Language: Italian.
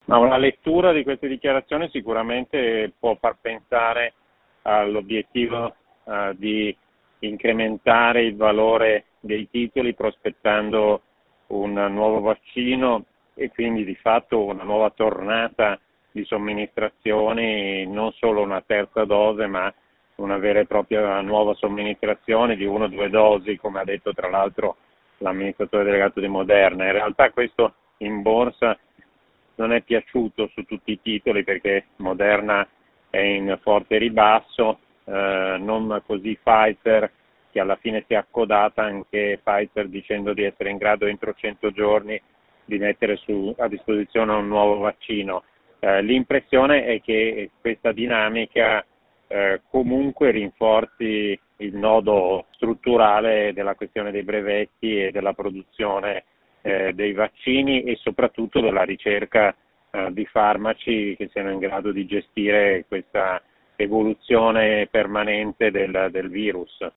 Ma una lettura di queste dichiarazioni sicuramente può far pensare all'obiettivo di incrementare il valore dei titoli prospettando un nuovo vaccino e quindi di fatto una nuova tornata di somministrazioni, non solo una terza dose ma una vera e propria nuova somministrazione di 1 o 2 dosi, come ha detto tra l'altro l'amministratore delegato di Moderna. In realtà questo in borsa non è piaciuto su tutti i titoli perché Moderna è in forte ribasso, non così Pfizer, che alla fine si è accodata anche Pfizer dicendo di essere in grado entro 100 giorni di mettere a disposizione un nuovo vaccino. L'impressione è che questa dinamica comunque rinforzi il nodo strutturale della questione dei brevetti e della produzione dei vaccini e soprattutto della ricerca di farmaci che siano in grado di gestire questa evoluzione permanente del virus.